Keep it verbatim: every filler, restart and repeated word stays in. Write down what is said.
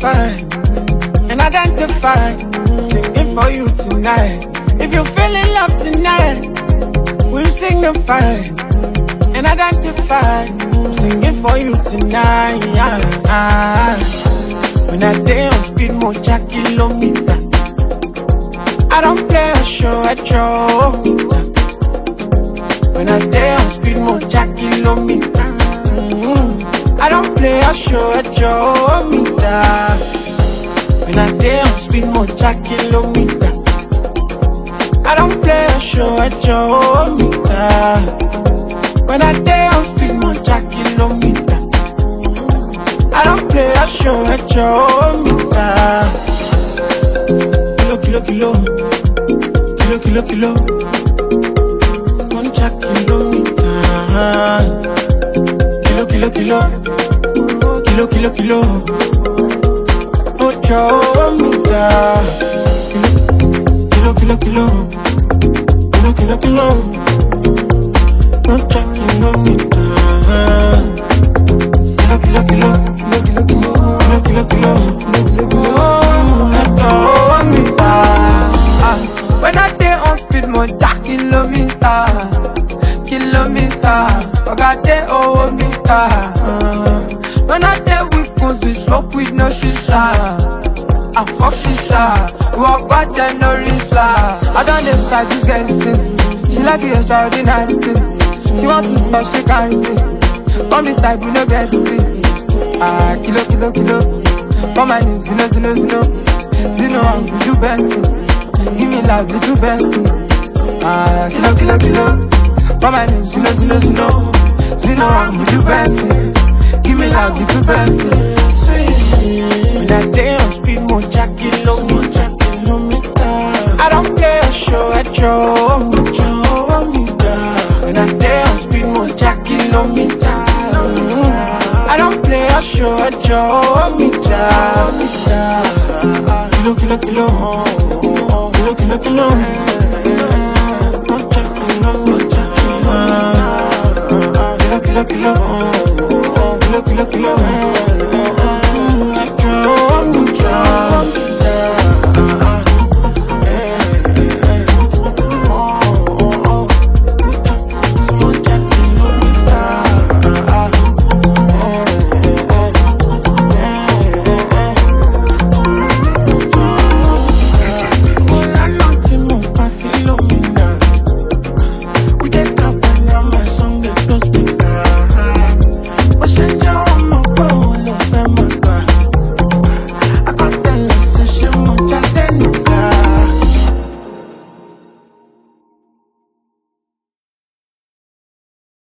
identify and identify. Singing for you tonight. If you feel in love tonight, we'll signify and identify. Singing for you tonight. When I day on speed, more jack kilometer. I don't play a show at your. When I day on speed, more jack kilometer. Mm-hmm. I don't play a show at your meter. When I day on speed, more jack kilometer. I don't play a show at your meter. When I day on speed, more jack kilometer. I don't play a show at your meter. Kilo, kilo, kilo. Kilo, kilo, kilo. One jack kilometer. Kilo, kilo, kilo. Kilo, kilo, kilo. Ocho meter. Kilo, kilo, kilo. Kilo, kilo, kilo. One jack kilometer. Kilo, kilo, kilo. Kilo, kilo, kilo. Kilo, kilo, kilo. Ocho meter. When I day on speed, more jack kilometer, kilometer. I got day over meter. When I day we goes, we smoke with no shisha. I fuck shisha. Walk back then no risla. I don't decide this girl is sinful. She like the extraordinary things. She want to but she can't resist. Come this side we no get disease. Ah, kilo, kilo, kilo. Come my name, Zino, Zino, Zino. Zino, I'm with you Benson. Give me love, little Benson. Ah, kilo, kilo, kilo. Come my name, Zino, Zino, Zino. Zino, I'm with you Benson. Give me love, little Benson. When I day on speed, more jack kilometer. I don't play a show at your meter. When I day on speed, more jack kilometer. I don't play a show at your meter. Kilo, kilo, kilo. Kilo, kilo, kilo. One jack kilometer. Kilo, kilo, kilo. Kilo, kilo, kilo.